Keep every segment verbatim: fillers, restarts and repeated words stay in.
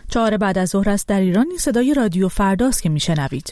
چهار بعد از ظهر است در ایران. این صدای رادیو فرداست که میشنوید.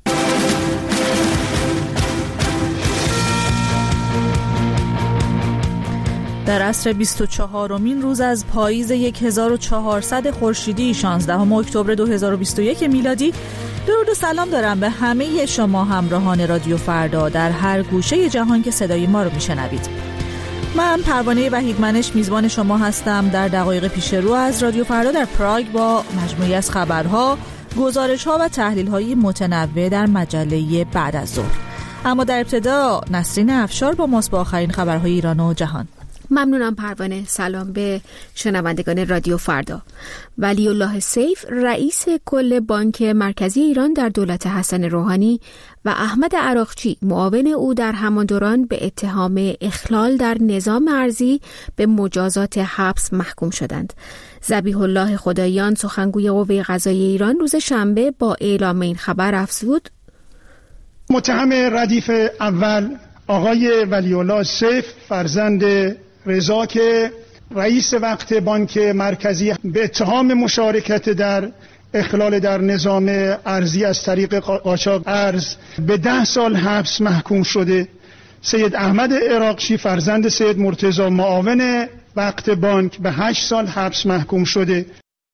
در عصر بیست و چهارمین روز از پاییز هزار و چهارصد خورشیدی شانزدهم اکتبر دو هزار و بیست و یک میلادی، درود و سلام دارم به همه شما همراهان رادیو فردا در هر گوشه جهان که صدای ما رو میشنوید. من پروانه وحیدمنش میزبان شما هستم در دقایق پیش رو از رادیو فردا در پراگ با مجموعی از خبرها، گزارش‌ها و تحلیل‌های متنوع در مجله بعد از ظهر. اما در ابتدا نسرین افشار با ماست با آخرین خبرهای ایران و جهان. ممنونم پروانه. سلام به شنوندگان رادیو فردا. ولی الله سیف رئیس کل بانک مرکزی ایران در دولت حسن روحانی و احمد عراقچی معاون او در همان دوران به اتهام اخلال در نظام ارضی به مجازات حبس محکوم شدند. ذبیح الله خداییان سخنگوی قوه قضاییه ایران روز شنبه با اعلام این خبر افزود: متهم ردیف اول آقای ولی الله سیف فرزند رضا که رئیس وقت بانک مرکزی به اتهام مشارکت در اخلال در نظام ارضی از طریق قاچاق ارز به ده سال حبس محکوم شده. سید احمد عراقچی فرزند سید مرتضی معاون وقت بانک به هشت سال حبس محکوم شده.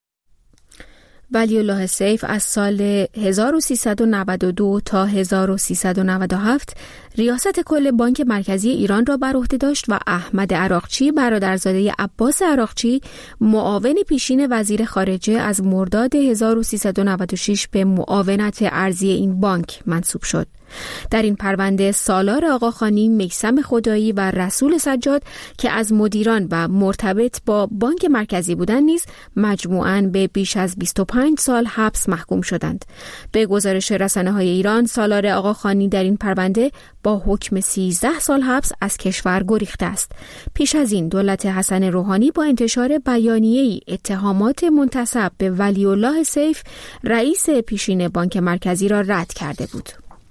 ولی الله سیف از سال هزار و سیصد و نود و دو تا هزار و سیصد و نود و هفت ریاست کل بانک مرکزی ایران را بر عهده داشت و احمد عراقچی برادرزاده عباس عراقچی معاون پیشین وزیر خارجه از مرداد هزار و سیصد و نود و شش به معاونت ارضی این بانک منصوب شد. در این پرونده سالار آقاخانی، میثم خدایی و رسول سجاد که از مدیران و مرتبط با بانک مرکزی بودند نیز مجموعاً به بیش از بیست و پنج سال حبس محکوم شدند. به گزارش رسانه‌های ایران، سالار آقاخانی در این پرونده با حکم سیزده سال حبس از کشور گریخته است. پیش از این دولت حسن روحانی با انتشار بیانیه‌ای اتهامات منتسب به ولی الله سیف رئیس پیشین بانک مرکزی را رد کرده بود.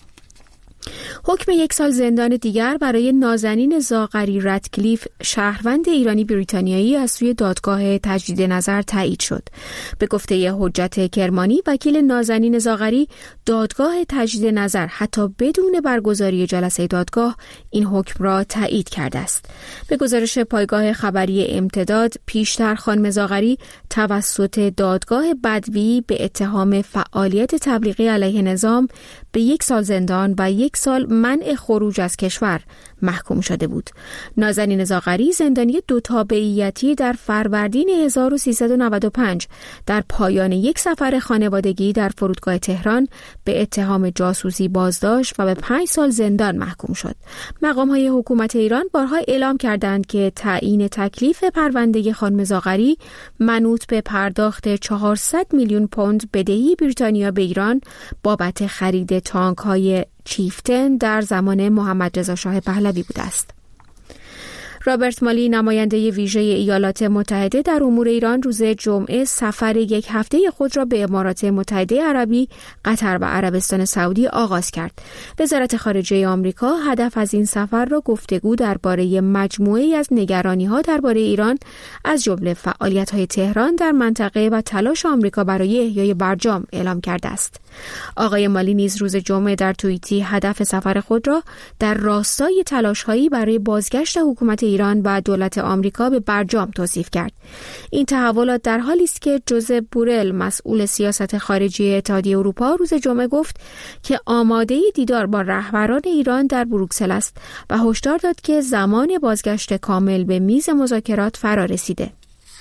حکم یک سال زندان دیگر برای نازنین زاغری رتکلیف، شهروند ایرانی بریتانیایی، از سوی دادگاه تجدید نظر تایید شد. به گفته حجت کرمانی، وکیل نازنین زاغری، دادگاه تجدید نظر حتی بدون برگزاری جلسه دادگاه این حکم را تایید کرده است. به گزارش پایگاه خبری امتداد، پیشتر خانم زاغری توسط دادگاه بدوی به اتهام فعالیت تبلیغی علیه نظام به یک سال زندان و یک سال منع خروج از کشور محکوم شده بود. نازنین زاغری زندانی دو تابعیتی در فروردین هزار و سیصد و نود و پنج در پایان یک سفر خانوادگی در فرودگاه تهران به اتهام جاسوسی بازداشت و به پنج سال زندان محکوم شد. مقام‌های حکومت ایران بارها اعلام کردند که تعیین تکلیف پرونده خانم زاغری منوط به پرداخت چهارصد میلیون پوند بدهی بریتانیا به ایران بابت خرید تانک‌های چیفتن در زمان محمد رضا شاه پهلوی بوده است. رابرت مالی، نماینده ویژه ایالات متحده در امور ایران، روز جمعه سفر یک هفته خود را به امارات متحده عربی، قطر و عربستان سعودی آغاز کرد. وزارت خارجه آمریکا هدف از این سفر را گفتگو درباره مجموعه‌ای از نگرانی‌ها درباره ایران، از جمله فعالیت‌های تهران در منطقه و تلاش آمریکا برای احیای برجام اعلام کرده است. آقای مالی نیز روز جمعه در توییتی هدف سفر خود را در راستای تلاش‌هایی برای بازگشت حکومت ایران و دولت آمریکا به برجام توصیف کرد. این تحولات در حالی است که جوزپ بورل، مسئول سیاست خارجی اتحادیه اروپا، روز جمعه گفت که آماده دیدار با رهبران ایران در بروکسل است و هشدار داد که زمان بازگشت کامل به میز مذاکرات فرا رسیده.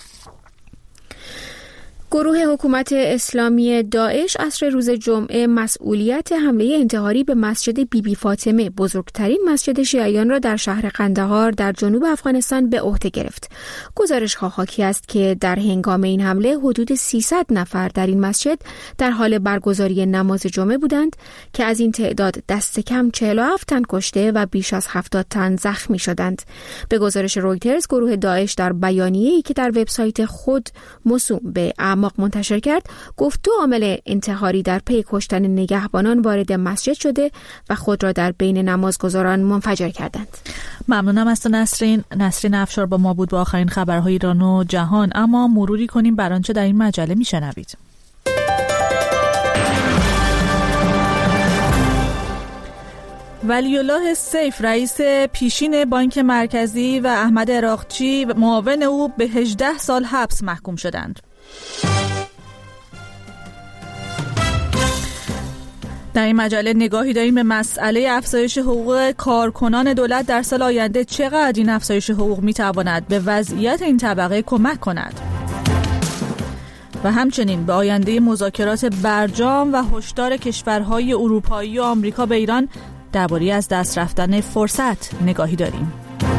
گروه حکومت اسلامی داعش عصر روز جمعه مسئولیت حمله انتحاری به مسجد بی بی فاطمه، بزرگترین مسجد شیعیان را در شهر قندهار در جنوب افغانستان به عهده گرفت. گزارش‌ها حاکی است که در هنگام این حمله حدود سیصد نفر در این مسجد در حال برگزاری نماز جمعه بودند که از این تعداد دست کم چهل و هفت تن کشته و بیش از هفتاد تن زخمی شدند. به گزارش رویترز، گروه داعش در بیانیه‌ای که در وبسایت خود موسوم به دماغ منتشر کرد، گفت دو عامل انتحاری در پی کشتن نگهبانان وارد مسجد شده و خود را در بین نمازگزاران منفجر کردند. ممنونم از تو نسرین. نسرین افشار با ما بود با آخرین خبرهای ایران و جهان. اما مروری کنیم بر آنچه در این مجله میشنوید. ولی‌الله سیف رئیس پیشین بانک مرکزی و احمد عراقچی معاون او به هجده سال حبس محکوم شدند. در این مجله نگاهی داریم به مسئله افزایش حقوق کارکنان دولت در سال آینده. چقدر این افزایش حقوق میتواند به وضعیت این طبقه کمک کند و همچنین به آینده مذاکرات برجام و هشدار کشورهای اروپایی و آمریکا به ایران درباره از دست رفتن فرصت نگاهی داریم.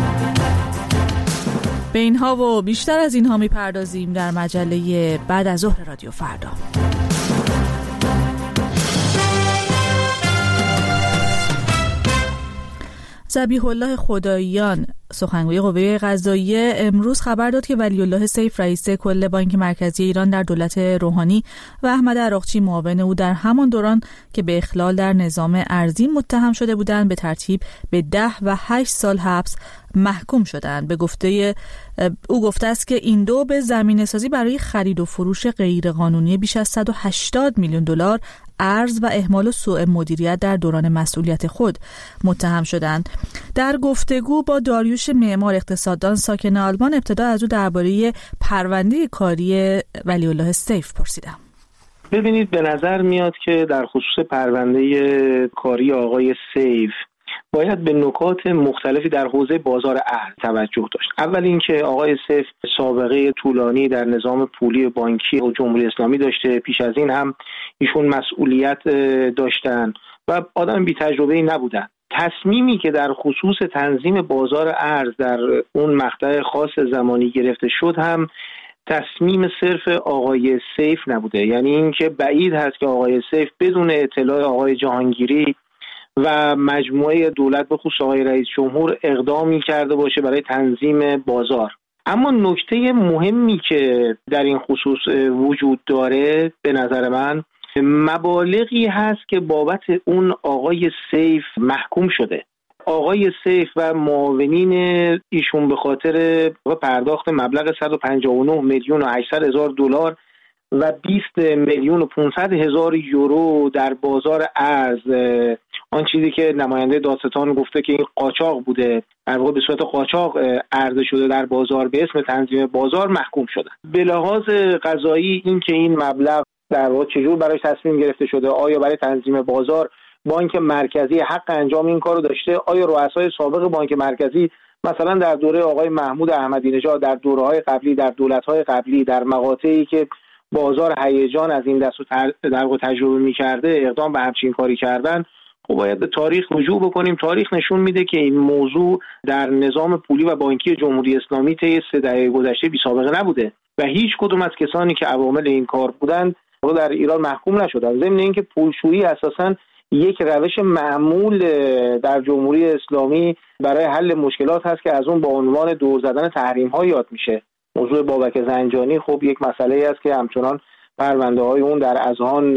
به اینها و بیشتر از اینها میپردازیم در مجله بعد از ظهر رادیو فردا. ذبیح الله خداییان سخنگوی قوه قضاییه امروز خبر داد که ولی‌الله سیف رئیس کل بانک مرکزی ایران در دولت روحانی و احمد عراقچی معاون او در همان دوران که به اخلال در نظام ارضی متهم شده بودند به ترتیب به ده و هشت سال حبس محکوم شدند. به گفته او گفته است که این دو به زمینه‌سازی برای خرید و فروش غیرقانونی بیش از صد و هشتاد میلیون دلار ارز و اهمال و سوء مدیریت در دوران مسئولیت خود متهم شدند. در گفتگو با داریوش معمار اقتصاددان ساکن آلمان ابتدا از او درباره پرونده کاری ولی‌الله سیف پرسیدم. ببینید، به نظر میاد که در خصوص پرونده کاری آقای سیف باید به نکات مختلفی در حوزه بازار ارز توجه داشت. اول اینکه آقای سیف سابقه طولانی در نظام پولی بانکی و جمهوری اسلامی داشته، پیش از این هم ایشون مسئولیت داشتن و آدم بی تجربه‌ای نبودن. تصمیمی که در خصوص تنظیم بازار ارز در اون مقطع خاص زمانی گرفته شد هم تصمیم صرف آقای سیف نبوده، یعنی اینکه بعید هست که آقای سیف بدون اطلاع آقای جهانگیری و مجموعه دولت به خصوص آقای رئیس جمهور اقدامی کرده باشه برای تنظیم بازار. اما نکته مهمی که در این خصوص وجود داره به نظر من مبالغی هست که بابت اون آقای سیف محکوم شده. آقای سیف و معاونین ایشون به خاطر پرداخت مبلغ صد و پنجاه و نه میلیون و هشتصد هزار دلار و بیست میلیون و پانصد هزار یورو در بازار ارز، آن چیزی که نماینده دادستان گفته که این قاچاق بوده، در واقع به صورت قاچاق عرضه شده در بازار به اسم تنظیم بازار، محکوم شده. به لحاظ قضایی این که این مبلغ در واقع چجور برای تصمیم گرفته شده، آیا برای تنظیم بازار بانک مرکزی حق انجام این کارو داشته، آیا رؤسای سابق بانک مرکزی مثلا در دوره آقای محمود احمدی نژاد، در دوره‌های قبلی، در دولت‌های قبلی، در مقاطعی که بازار هیجان از این دست در واقع تجربه می‌کرده اقدام به همچین کاری کردن. خب باید به تاریخ رجوع بکنیم. تاریخ نشون میده که این موضوع در نظام پولی و بانکی جمهوری اسلامی طی سه دهه گذشته بی سابقه نبوده و هیچ کدوم از کسانی که عوامل این کار بودند در ایران محکوم نشدند. ضمن اینکه پولشویی اساساً یک روش معمول در جمهوری اسلامی برای حل مشکلات هست که از اون با عنوان دور زدن تحریم‌ها یاد میشه. موضوع بابک زنجانی خب یک مسئله است که همچنان پرونده های اون در اذهان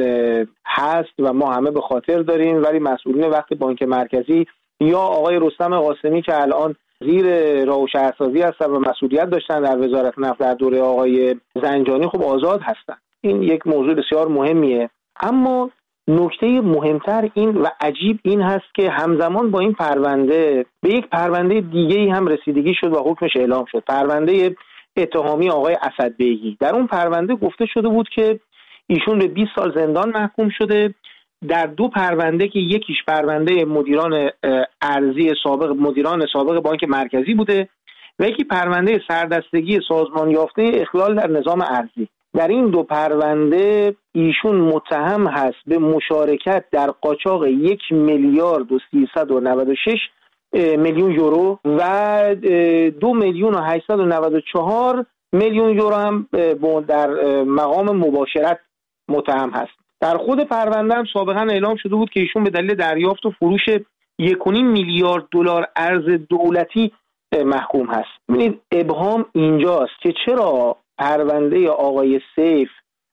هست و ما همه به خاطر داریم، ولی مسئولین وقت بانک مرکزی یا آقای رستم قاسمی که الان زیر راه و شهرسازی هستن و مسئولیت داشتن در وزارت نفت در دوره آقای زنجانی خب آزاد هستن. این یک موضوع بسیار مهمیه. اما نکته مهمتر این و عجیب این هست که همزمان با این پرونده به یک پرونده دیگه‌ای هم رسیدگی شد و حکمش اعلام شد، پرونده اتهامی آقای اسدبیگی. در اون پرونده گفته شده بود که ایشون به بیست سال زندان محکوم شده. در دو پرونده که یکیش پرونده مدیران ارزی سابق مدیران سابق بانک مرکزی بوده و یکی پرونده سردستگی سازمان یافته اخلال در نظام ارزی. در این دو پرونده ایشون متهم هست به مشارکت در قاچاق یک میلیارد و سیصد و نود و شش میلیون یورو و دو میلیون و هشتصد و نود و چهار میلیون یورو هم در مقام مباشرت متهم هست. در خود پرونده هم سابقا اعلام شده بود که ایشون به دلیل دریافت و فروش یک و نیم میلیارد دلار ارز دولتی محکوم هست. ببینید ابهام اینجاست که چرا پرونده آقای سیف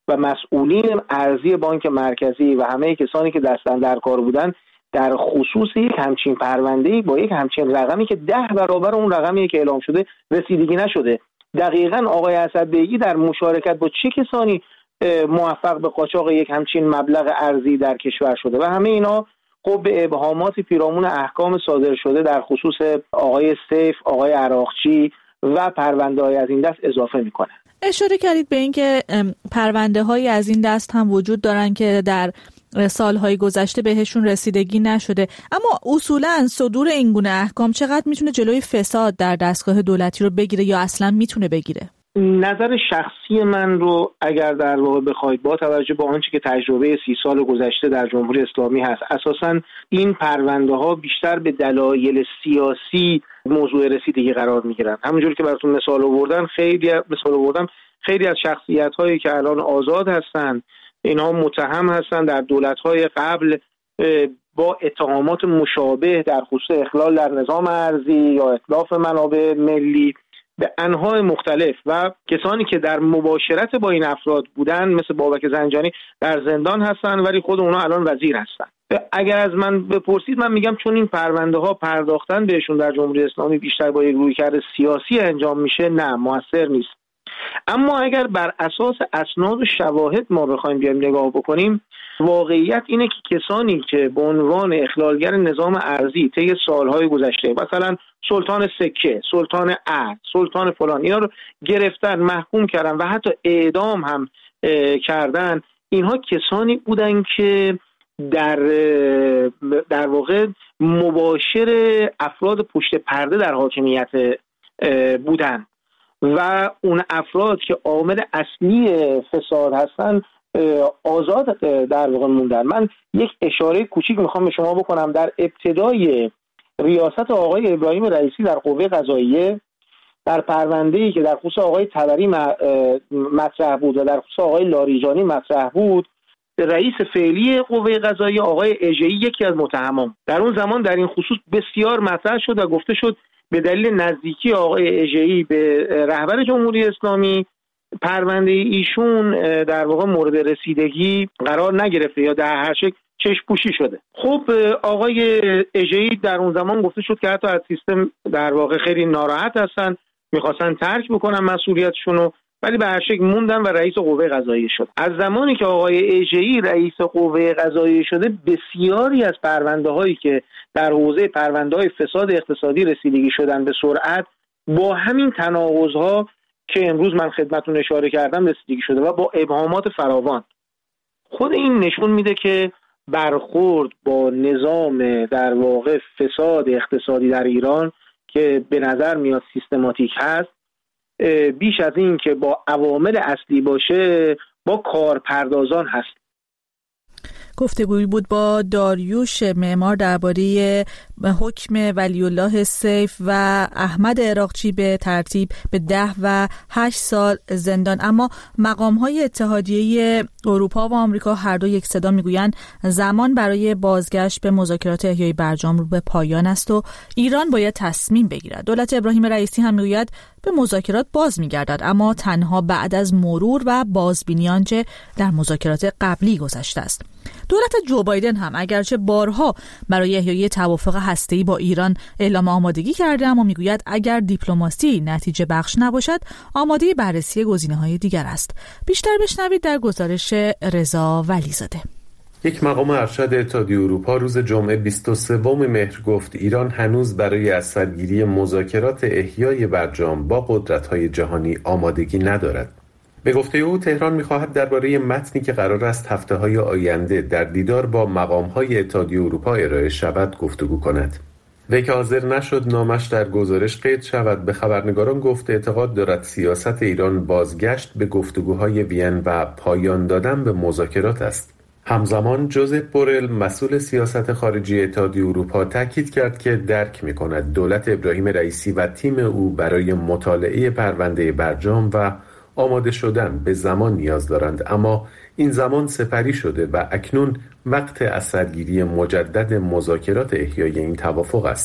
و مسئولین ارضی بانک مرکزی و همه کسانی که دستن در کار بودن در خصوص یک همچین پرونده‌ای با یک همچین رقمی که ده برابر اون رقمیه که اعلام شده رسیدگی نشده. دقیقاً آقای اسدبیگی در مشارکت با چه کسانی موفق به قاچاق یک همچین مبلغ ارزی در کشور شده و همه اینا خب به ابهامات پیرامون احکام صادر شده در خصوص آقای سیف، آقای عراقچی و پرونده‌های از این دست اضافه میکنه. اشاره کردید به اینکه پرونده‌های از این دست هم وجود دارن که در سالهای گذشته بهشون رسیدگی نشده، اما اصولاً صدور این گونه احکام چقدر میتونه جلوی فساد در دستگاه دولتی رو بگیره یا اصلاً میتونه بگیره؟ نظر شخصی من رو اگر در واقع بخواید با توجه به آنچه که تجربه سی سال گذشته در جمهوری اسلامی هست، اساساً این پرونده ها بیشتر به دلایل سیاسی موضوع رسیدگی قرار میگیرن. همونجوری که براتون مثال آوردم، خیلی مثال آوردم خیلی از شخصیت هایی که الان آزاد هستن اینها متهم هستن در دولت های قبل با اتهامات مشابه در خصوص اخلال در نظام ارضی یا اتلاف منابع ملی به انواع مختلف و کسانی که در مباشرت با این افراد بودن مثل بابک زنجانی در زندان هستن ولی خود اونا الان وزیر هستن. اگر از من بپرسید من میگم چون این پرونده ها پرداختن بهشون در جمهوری اسلامی بیشتر با یک رویکرد سیاسی انجام میشه، نه موثر نیست. اما اگر بر اساس اسناد و شواهد ما بخوایم بیایم نگاه بکنیم، واقعیت اینه که کسانی که به عنوان اخلالگر نظام ارضی طی سالهای گذشته مثلا سلطان سکه، سلطان ارز، سلطان فلان اینا رو گرفتن، محکوم کردن و حتی اعدام هم کردن، اینها کسانی بودن که در در واقع مباشر افراد پشت پرده در حاکمیت بودن و اون افراد که عامل اصلی فساد هستن آزاد در واقع موندن. من یک اشاره کوچیک میخوام به شما بکنم. در ابتدای ریاست آقای ابراهیم رئیسی در قوه قضاییه در پرونده‌ای که در خصوص آقای طبری مطرح بود و در خصوص آقای لاریجانی مطرح بود، رئیس فعلی قوه قضاییه آقای اژه‌ای یکی از متهمان در اون زمان در این خصوص بسیار مطرح شد و گفته شد به دلیل نزدیکی آقای اژه‌ای به رهبر جمهوری اسلامی پرونده ایشون در واقع مورد رسیدگی قرار نگرفته یا در هر شکل چشم پوشی شده. خب آقای اژه‌ای در اون زمان گفته شد که حتی از سیستم در واقع خیلی ناراحت هستن، میخواستن ترک بکنن مسئولیتشونو، ولی به هر شکل موندن و رئیس قوه قضاییه شد. از زمانی که آقای اژه‌ای رئیس قوه قضاییه شده، بسیاری از پرونده هایی که در حوزه پرونده های فساد اقتصادی رسیدگی شدن به سرعت با همین تناقض‌ها که امروز من خدمتتون اشاره کردم رسیدگی شده و با ابهامات فراوان. خود این نشون میده که برخورد با نظام در واقع فساد اقتصادی در ایران که به نظر میاد سیستماتیک هست، بیش از این که با عوامل اصلی باشه با کارپردازان هست. گفتگویی بود با داریوش معمار درباره حکم ولی الله سیف و احمد عراقچی به ترتیب به ده و هشت سال زندان. اما مقام‌های اتحادیه اروپا و آمریکا هر دو یک صدا میگویند زمان برای بازگشت به مذاکرات احیای برجام رو به پایان است و ایران باید تصمیم بگیرد. دولت ابراهیم رئیسی هم میگوید به مذاکرات باز میگردد، اما تنها بعد از مرور و بازبینی آنچه در مذاکرات قبلی گذشته است. دولت جو بایدن هم اگرچه بارها برای احیای توافق هسته‌ای با ایران اعلام آمادگی کرده، اما میگوید اگر دیپلماسی نتیجه بخش نباشد آماده بررسی گزینه‌های دیگر است. بیشتر بشنوید در گزارش رضا ولیزاده. یک مقام ارشد اتحادیه اروپا روز جمعه بیست و سوم مهر گفت ایران هنوز برای از سرگیری مذاکرات احیای برجام با قدرت‌های جهانی آمادگی ندارد. به گفته او تهران می‌خواهد درباره متنی که قرار است هفته‌های آینده در دیدار با مقام‌های اتحادیه اروپا ارائه شود گفتگو کند. وی که حاضر نشد نامش در گزارش قید شود، به خبرنگاران گفت اعتقاد دارد سیاست ایران بازگشت به گفتگوهای وین و پایان دادن به مذاکرات است. همزمان جوزپ بورل مسئول سیاست خارجی اتحادیه اروپا تاکید کرد که درک می‌کند دولت ابراهیم رئیسی و تیم او برای مطالعه پرونده برجام و آماده شدن به زمان نیاز دارند، اما این زمان سپری شده و اکنون وقت از سرگیری مجدد مذاکرات احیای این توافق است.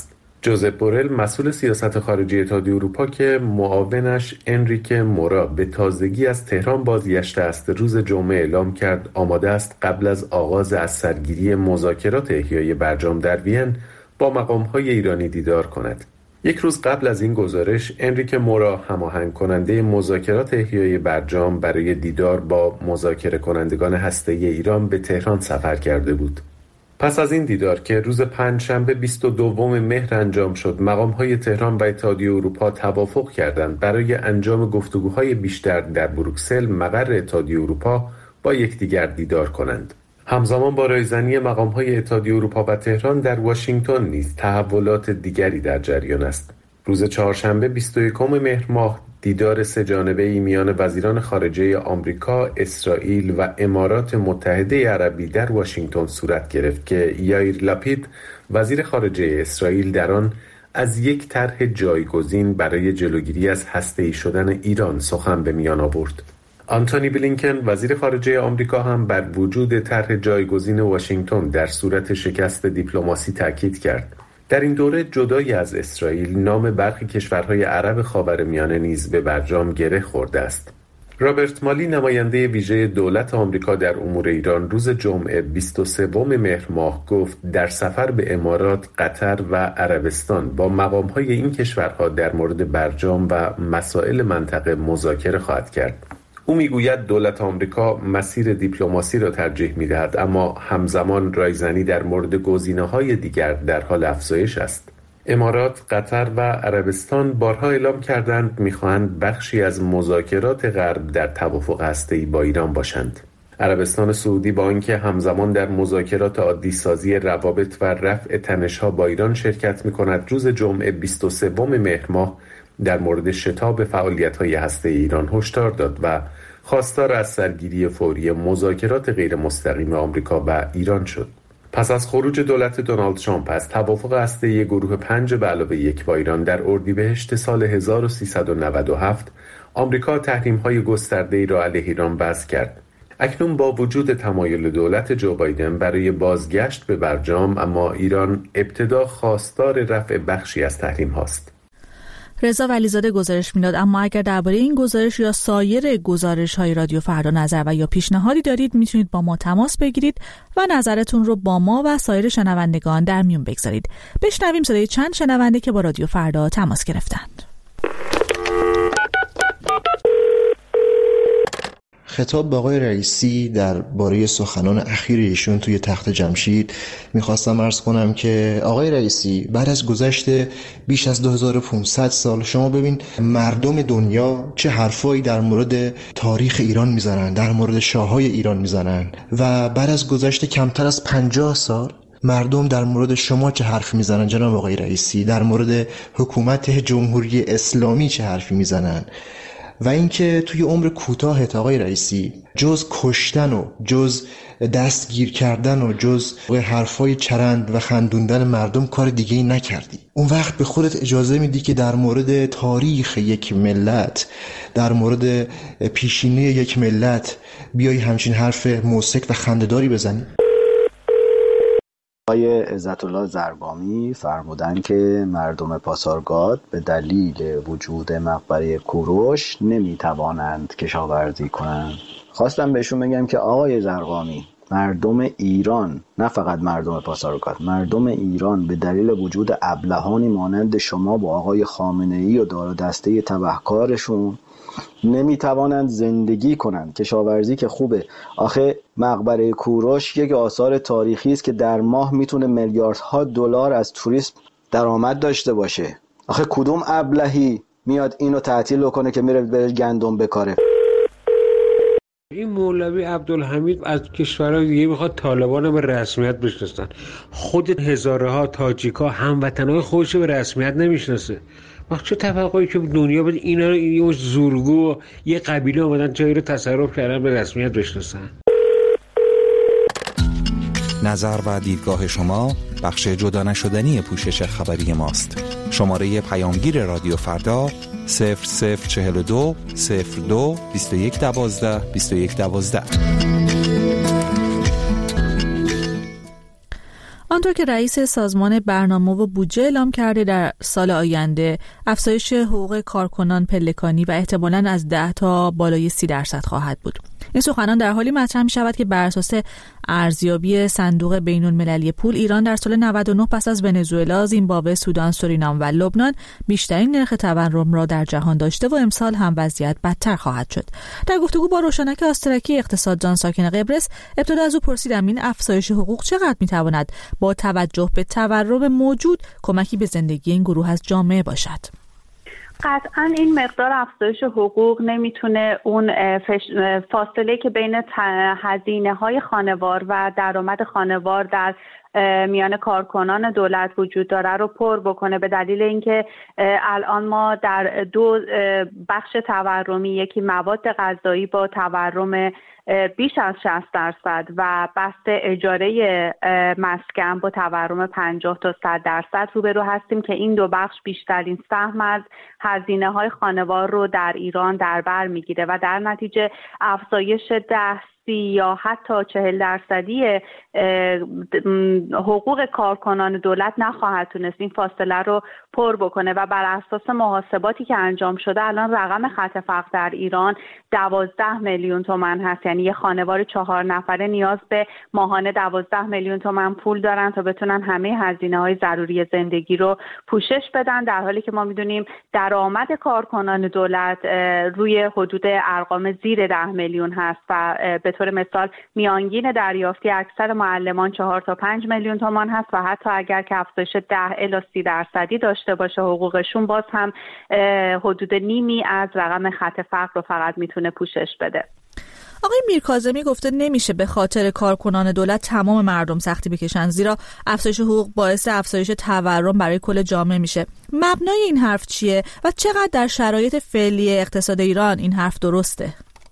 جوزپ بورل مسئول سیاست خارجی اتحادیه اروپا که معاونش انریکه مورا به تازگی از تهران بازگشته است، روز جمعه اعلام کرد آماده است قبل از آغاز از سرگیری مذاکرات احیای برجام در وین با مقام‌های ایرانی دیدار کند. یک روز قبل از این گزارش انریکه مورا، هماهنگ کننده مذاکرات احیای برجام، برای دیدار با مذاکره کنندگان هسته‌ای ایران به تهران سفر کرده بود. پس از این دیدار که روز پنجشنبه بیست و دوم مهر انجام شد، مقام‌های تهران و اتحادیه اروپا توافق کردند برای انجام گفتگوهای بیشتر در بروکسل، مقر اتحادیه اروپا، با یکدیگر دیدار کنند. همزمان با رایزنی مقام‌های اتحادیه اروپا و تهران در واشنگتن نیز تحولات دیگری در جریان است. روز چهارشنبه بیست و یکم مهر ماه دیدار سه‌جانبه‌ای میان وزیران خارجه آمریکا، اسرائیل و امارات متحده عربی در واشنگتن صورت گرفت که یائیر لپید، وزیر خارجه اسرائیل، در آن از یک طرح جایگزین برای جلوگیری از هسته‌ای شدن ایران سخن به میان آورد. آنتونی بلینکن، وزیر خارجه آمریکا، هم بر وجود طرح جایگزین واشنگتن در صورت شکست دیپلماسی تاکید کرد. در این دوره جدای از اسرائیل، نام برخی کشورهای عرب خاورمیانه نیز به برجام گره خورده است. رابرت مالی، نماینده ویژه دولت آمریکا در امور ایران، روز جمعه بیست و سوم مهر ماه گفت در سفر به امارات، قطر و عربستان با مقام‌های این کشورها در مورد برجام و مسائل منطقه مذاکره خواهد کرد. او میگوید دولت آمریکا مسیر دیپلماسی را ترجیح می‌دهد، اما همزمان رایزنی در مورد گزینه‌های دیگر در حال افزایش است. امارات، قطر و عربستان بارها اعلام کردند می‌خواهند بخشی از مذاکرات غرب در توافق هسته‌ای با ایران باشند. عربستان سعودی با اینکه همزمان در مذاکرات عادی‌سازی روابط و رفع تنش‌ها با ایران شرکت می‌کند، روز جمعه بیست و سوم مهر ماه در مورد شتاب فعالیت‌های هسته‌ای ایران هشدار داد و خواستار از سرگیری فوری مذاکرات غیر مستقیم آمریکا و ایران شد. پس از خروج دولت دونالد ترامپ از توافق هسته‌ای گروه پنج به علاوه یک با ایران در اردیبهشت سال هزار و سیصد و نود و هفت، آمریکا تحریم‌های گسترده‌ای را علیه ایران وضع کرد. اکنون با وجود تمایل دولت جو بایدن برای بازگشت به برجام، اما ایران ابتدا خواستار رفع بخشی از تحریم هاست. رضا ولیزاده گزارش میداد. اما اگر درباره این گزارش یا سایر گزارش های رادیو فردا نظر و یا پیشنهادی دارید، میتونید با ما تماس بگیرید و نظرتون رو با ما و سایر شنوندگان در میون بگذارید. بشنویم صدای چند شنونده که با رادیو فردا تماس گرفتند. خطاب به آقای رئیسی درباره سخنان اخیر ایشون توی تخت جمشید میخواستم عرض کنم که آقای رئیسی، بعد از گذشت بیش از دو هزار و پانصد سال، شما ببین مردم دنیا چه حرفایی در مورد تاریخ ایران میزنن، در مورد شاههای ایران میزنن، و بعد از گذشت کمتر از پنجاه سال مردم در مورد شما چه حرفی میزنن جناب آقای رئیسی، در مورد حکومت جمهوری اسلامی چه حرفی میزنن. و اینکه توی عمر کوتاهت آقای رئیسی جز کشتن و جز دستگیر کردن و جز حرفای چرند و خندوندن مردم کار دیگه‌ای نکردی. اون وقت به خودت اجازه میدی که در مورد تاریخ یک ملت، در مورد پیشینه یک ملت بیای همچین حرف موسک و خنده‌داری بزنی؟ آقای عزت‌الله ضربامی فرمودن که مردم پاسارگاد به دلیل وجود مقبره کوروش نمیتوانند کشاورزی کنند. خواستم بهشون بگم که آقای ضربامی، مردم ایران، نه فقط مردم پاسارگاد، مردم ایران به دلیل وجود ابلهانی مانند شما با آقای خامنه‌ای و دار و دسته تبهکارشون نمیتوانند زندگی کنند. کشاورزی که خوبه، آخه مقبره کوروش یک آثار تاریخی است که در ماه میتونه میلیاردها دلار از توریسم درآمد داشته باشه. آخه کدوم ابلهی میاد اینو تعطیل کنه که میره به گندم بکاره؟ این مولوی عبدالحمید از کشورهای دیگه میخواد طالبان به رسمیت بشناسن. خود هزاره ها تاجیکا هموطنهای خودش به رسمیت نمیشناسه. وقت چه توقعی که دنیا بده اینا رو یه زورگو و یه قبیله اومدن جایی رو تصرف کردن به رسمیت بشناسن؟ نظر و دیدگاه شما بخش جدا نشدنی پوشش خبری ماست. شماره پیامگیر رادیو فردا صفر صفر چهل و دو صفر دو بیست و یک دوازده بیست و یک دوازده. آنطور که رئیس سازمان برنامه و بودجه اعلام کرده در سال آینده افزایش حقوق کارکنان پلکانی و احتمالاً از ده تا بالای سی درصد خواهد بود. این سخنان در حالی مطرح می شود که بر اساس ارزیابی صندوق بین‌المللی پول، ایران در سال نود و نه پس از ونزوئلا، زیمبابوه، سودان، سورینام و لبنان بیشترین نرخ تورم را در جهان داشته و امسال هم وضعیت بدتر خواهد شد. در گفتگو با روشنک آسترکی اقتصاددان ساکن قبرس، ابتدا از او پرسیدم این افزایش حقوق چقدر می تواند با توجه به تورم موجود کمکی به زندگی این گروه از جامعه باشد. قطعا این مقدار افزایش حقوق نمیتونه اون فاصله که بین هزینه های خانوار و درآمد خانوار در میان کارکنان دولت وجود داره رو پر بکنه، به دلیل اینکه الان ما در دو بخش تورمی، یکی مواد غذایی با تورم بیش از شصت درصد و بست اجاره مسکن با تورم پنجاه تا صد درصد روبرو هستیم که این دو بخش بیشترین سهم از هزینه های خانوار رو در ایران در بر میگیره و در نتیجه افزایش ده یا حتی چهل درصدی حقوق کارکنان دولت نخواهد تونست این فاصله رو پر بکنه و بر اساس محاسباتی که انجام شده الان رقم خط فقر در ایران دوازده میلیون تومان هست. یعنی یه خانوار چهار نفره نیاز به ماهانه دوازده میلیون تومان پول دارن تا بتونن همه هزینه‌های ضروری زندگی رو پوشش بدن، در حالی که ما میدونیم درآمد کارکنان دولت روی حدود ارقام زیر ده میلیون هست و به طور مثال میانگین دریافتی اکثر معلمان چهار تا پنج میلیون تومان هست و حتی اگر که افزایش ده الی سی درصدی داشته باشه حقوقشون، باز هم حدود نیمی از رقم خط فقر رو فقط میتونه پوشش بده. آقای میرکاظمی گفته نمیشه به خاطر کارکنان دولت تمام مردم سختی بکشن، زیرا افزایش حقوق باعث افزایش تورم برای کل جامعه میشه. مبنای این حرف چیه و چقدر در شرایط فعلی اقتصاد ایران این حرف درسته؟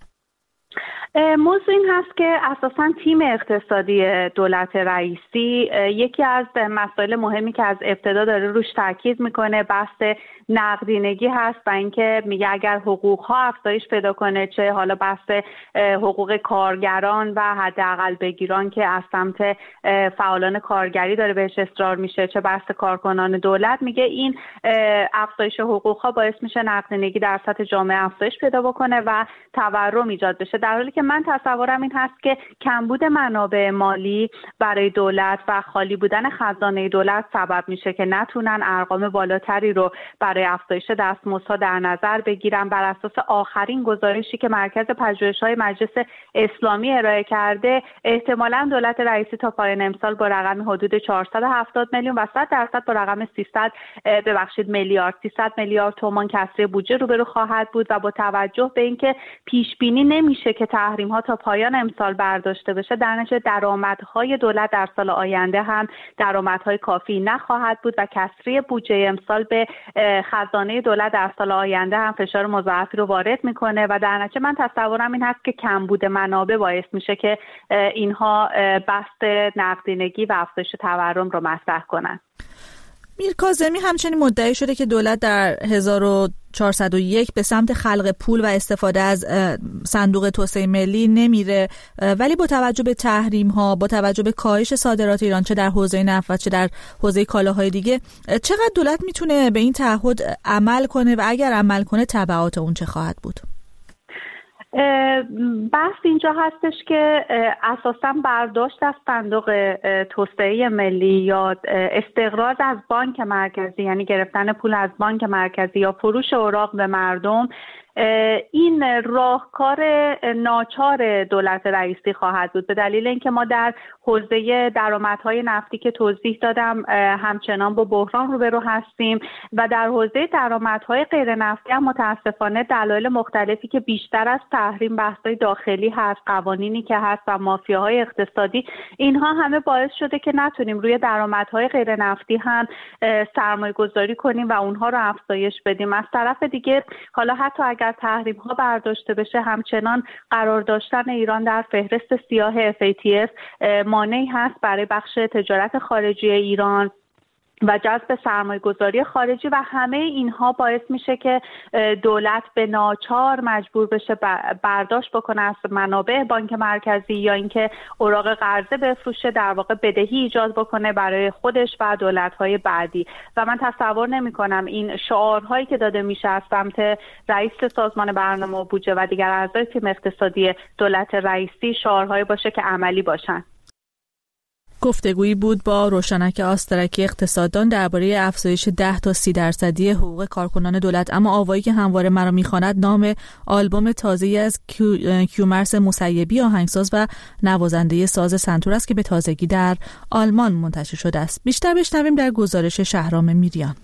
موضوع این هست که اساساً تیم اقتصادی دولت رئیسی یکی از مسائل مهمی که از ابتدا داره روش تاکید میکنه بحث نقدینگی هست و اینکه میگه اگر حقوق ها افزایش پیدا کنه، چه حالا بحث حقوق کارگران و حداقل بگیران که از سمت فعالان کارگری داره بهش اصرار میشه، چه بحث کارکنان دولت، میگه این افزایش حقوق ها باعث میشه نقدینگی در سطح جامعه افزایش پیدا بکنه و تورم ایجاد بشه، در حالی که من تصورم این هست که کمبود منابع مالی برای دولت و خالی بودن خزانه دولت سبب میشه که نتونن ارقام بالاتری رو برای افزایش دستمزدها در نظر بگیرن. بر اساس آخرین گزارشی که مرکز پژوهش‌های مجلس اسلامی ارائه کرده، احتمالاً دولت رئیسی تا پایان امسال با رقم حدود چهارصد و هفتاد میلیون و صد درصد با رقم سیصد ببخشید میلیارد سیصد میلیارد تومان کسری بودجه روبرو خواهد بود و با توجه به اینکه پیش بینی نمیشه که تحریم ها تا پایان امسال برداشته بشه، در نتیجه درآمدهای دولت در سال آینده هم درآمدهای کافی نخواهد بود و کسری بودجه امسال به خزانه دولت در سال آینده هم فشار مضاعفی رو وارد میکنه و در نتیجه من تصورم این هست که کمبود منابع باعث میشه که اینها بحث نقدینگی و افزایش تورم رو مطرح کنن. میرکاظمی همچنین مدعی شده که دولت در هزار و چهارصد و یک به سمت خلق پول و استفاده از صندوق توسعه ملی نمیره، ولی با توجه به تحریم ها، با توجه به کاهش صادرات ایران چه در حوزه نفت و چه در حوزه کالاهای دیگه، چقدر دولت میتونه به این تعهد عمل کنه و اگر عمل کنه تبعات اون چه خواهد بود؟ بحث اینجا هستش که اساساً برداشت از صندوق توسعه ملی یا استقراض از بانک مرکزی، یعنی گرفتن پول از بانک مرکزی یا فروش اوراق به مردم، این راهکار ناچار دولت رئیسی خواهد بود، به دلیل اینکه ما در حوزه درآمدهای نفتی که توضیح دادم همچنان با بحران روبرو هستیم و در حوزه درآمدهای غیر نفتی هم متاسفانه دلایل مختلفی که بیشتر از تحریم بحث‌های داخلی هست، قوانینی که هست و مافیاهای اقتصادی، اینها همه باعث شده که نتونیم روی درآمدهای غیر نفتی هم سرمایه گذاری کنیم و اونها رو افزایش بدیم. از طرف دیگه حالا حتی اگر تحریم ها برداشته بشه، همچنان قرار داشتن ایران در فهرست سیاه اف ای تی اف مانعی هست برای بخش تجارت خارجی ایران و جذب سرمایه گذاری خارجی و همه اینها باعث میشه که دولت به ناچار مجبور بشه برداشت بکنه از منابع بانک مرکزی یا اینکه اوراق قرضه بفروشه، در واقع بدهی ایجاد بکنه برای خودش و دولت‌های بعدی. و من تصور نمی‌کنم این شعارهایی که داده میشه از سمت رئیس سازمان برنامه و بودجه و دیگر اعضای تیم اقتصادی دولت رئیسی شعارهایی باشه که عملی باشن. گفتگویی بود با روشنک آسترکی اقتصاددان درباره افزایش ده تا سی درصدی حقوق کارکنان دولت. اما آوایی که همواره مرا میخواند نام آلبوم تازه‌ای از کیو... کیومرث مسیبی، آهنگساز و نوازنده ساز سنتور است که به تازگی در آلمان منتشر شده است. بیشتر بشنویم در گزارش شهرام میریان.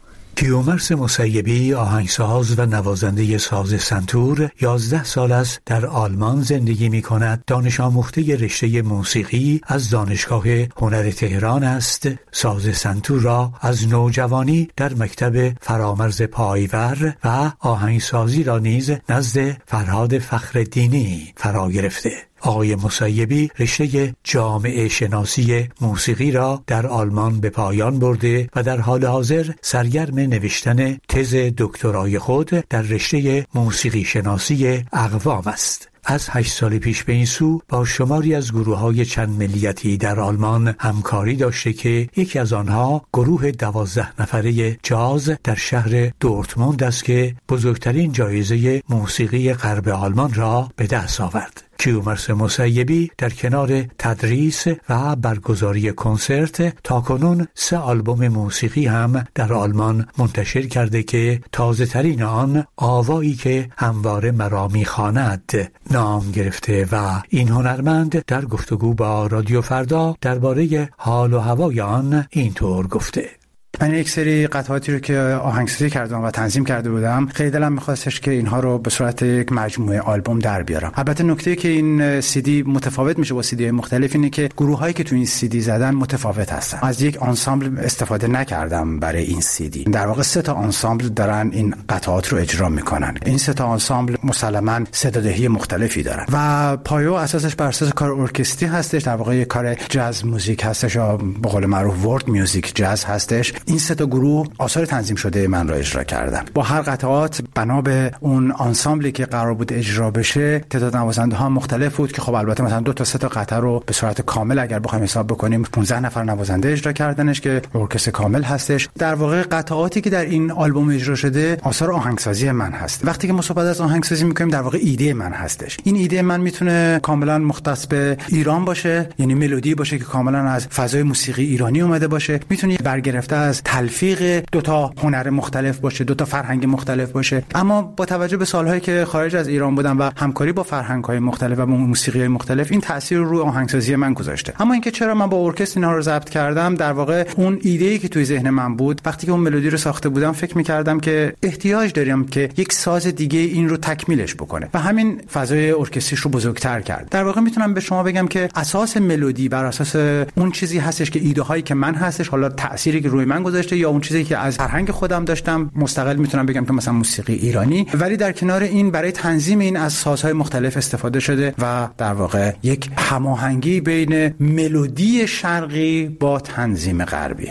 کیومرث مسیبی، آهنگساز و نوازنده ساز سنتور، یازده سال است در آلمان زندگی می کند. دانش آموخته رشته موسیقی از دانشگاه هنر تهران است. ساز سنتور را از نوجوانی در مکتب فرامرز پایور و آهنگسازی را نیز نزد فرهاد فخرالدینی فرا گرفته. آقای مسیبی رشته جامعه شناسی موسیقی را در آلمان به پایان برده و در حال حاضر سرگرم نوشتن تز دکترای خود در رشته موسیقی شناسی اقوام است. از هشت سال پیش به این سو با شماری از گروه‌های چند ملیتی در آلمان همکاری داشته که یکی از آنها گروه دوازده نفره جاز در شهر دورتموند است که بزرگترین جایزه موسیقی غرب آلمان را به دست آورد. کیومرث مسیبی در کنار تدریس و برگزاری کنسرت تاکنون سه آلبوم موسیقی هم در آلمان منتشر کرده که تازه ترین آن آوایی که همواره مرا می‌خواند نام گرفته و این هنرمند در گفتگو با رادیو فردا درباره حال و هوای آن اینطور گفته: من یک سری قطعاتی رو که آهنگسازی کردم و تنظیم کرده بودم، خیلی دلم می‌خواستش که اینها رو به صورت یک مجموعه آلبوم در بیارم. البته نکته که این سی دی متفاوت میشه با سی دی مختلف اینه که گروهایی که تو این سی دی زدن متفاوت هستن. از یک آنسامبل استفاده نکردم برای این سی دی. در واقع سه تا آنسامبل دارن این قطعات رو اجرا میکنن. این سه تا آنسامبل مسلماً صدادهی مختلفی دارن و پایه اساسش بر اساس کار ارکستری هستش، در واقع یک کار جاز موزیک هستش یا به قول معروف ورد میوزیک جاز هستش. این سه تا گروه آثار تنظیم شده من را اجرا کردن. با هر قطعات بنا به اون آنسامبلی که قرار بود اجرا بشه تعداد نوازنده ها مختلف بود که خب البته مثلا دو تا سه تا قطعه رو به صورت کامل اگر بخوایم حساب بکنیم پانزده نفر نوازنده اجرا کردنش که ارکستر کامل هستش. در واقع قطعاتی که در این آلبوم اجرا شده آثار آهنگسازی من هست. وقتی که ما صحبت از آهنگسازی می‌کنیم در واقع ایده من هستش. این ایده من میتونه کاملا مختص به ایران باشه، یعنی ملودی باشه که کاملا از فضای موسیقی ایرانی اومده باشه، میتونه برگرفته از تلفیق دو تا هنر مختلف باشه، دو تا فرهنگ مختلف باشه. اما با توجه به سالهایی که خارج از ایران بودم و همکاری با فرهنگ‌های مختلف و موسیقی‌های مختلف، این تاثیر رو آهنگسازی من گذاشته. اما اینکه چرا من با ارکستر اینا رو ضبط کردم، در واقع اون ایده‌ای که توی ذهن من بود وقتی که اون ملودی رو ساخته بودم فکر می‌کردم که احتیاج داریم که یک ساز دیگه این رو تکمیلش بکنه و همین فضای ارکستریش رو بزرگتر کرد. در واقع میتونم به شما بگم که اساس ملودی بر اساس اون چیزی هستش که ایده‌هایی که من هستش، حالا تأثیری که روی من گذاشته یا اون چیزی که از فرهنگ خودم داشتم مستقل میتونم بگم که مثلا موسیقی ایرانی، ولی در کنار این برای تنظیم این از سازهای مختلف استفاده شده و در واقع یک هماهنگی بین ملودی شرقی با تنظیم غربی.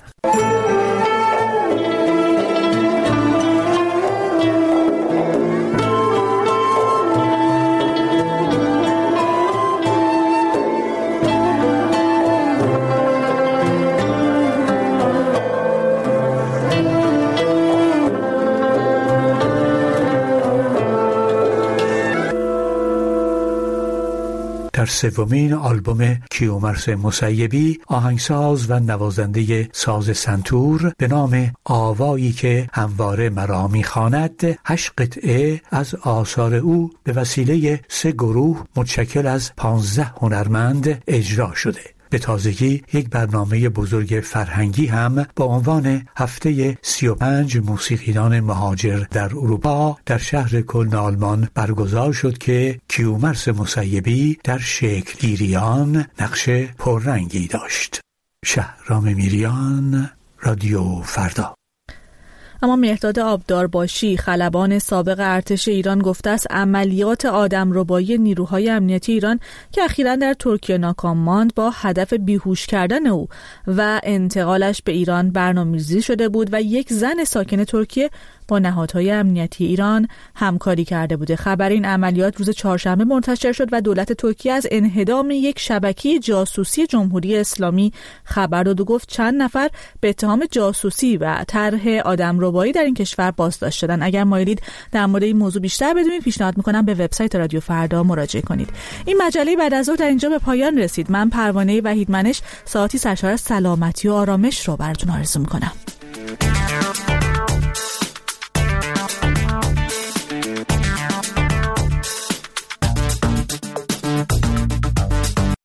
در سومین آلبوم کیومرث مسیبی، آهنگساز و نوازنده ساز سنتور به نام آوایی که همواره مرا می‌خواند، هشت قطعه از آثار او به وسیله سه گروه متشکل از پانزده هنرمند اجرا شده. به تازگی یک برنامه بزرگ فرهنگی هم با عنوان هفته سی و پنج موسیقیدان مهاجر در اروپا در شهر کلن آلمان برگزار شد که کیومرث مسیبی در شکلگیری آن نقش پررنگی داشت. شهرام میریان، رادیو فردا. اما مهرداد آبدارباشی خلبان سابق ارتش ایران گفته است عملیات آدمربایی نیروهای امنیتی ایران که اخیراً در ترکیه ناکام ماند با هدف بیهوش کردن او و انتقالش به ایران برنامه‌ریزی شده بود و یک زن ساکن ترکیه با نهادهای امنیتی ایران همکاری کرده بوده. خبر این عملیات روز چهارشنبه منتشر شد و دولت ترکیه از انهدام یک شبکه جاسوسی جمهوری اسلامی خبر داد و گفت چند نفر به اتهام جاسوسی و طرح آدمربایی در این کشور بازداشت شدن. اگر مایلید در مورد این موضوع بیشتر بدونید پیشنهاد میکنم به وبسایت رادیو فردا مراجعه کنید. این مجله بعد از ظهر در اینجا به پایان رسید. من پروانه وحیدمنش ساعتی سرشار از سلامتی و آرامش رو براتون آرزو میکنم.